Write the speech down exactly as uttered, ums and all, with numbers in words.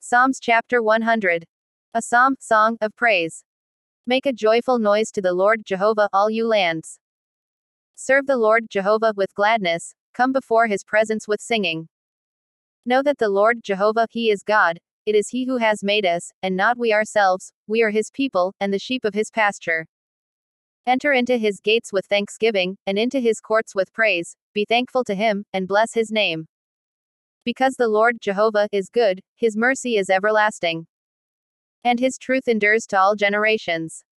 Psalms chapter one hundred. A psalm, song of praise. Make a joyful noise to the Lord Jehovah, all you lands. Serve the Lord Jehovah with gladness, come before his presence with singing. Know that the Lord Jehovah, he is God, it is he who has made us, and not we ourselves, we are his people, and the sheep of his pasture. Enter into his gates with thanksgiving, and into his courts with praise, be thankful to him, and bless his name. Because the Lord Jehovah is good, his mercy is everlasting, and his truth endures to all generations.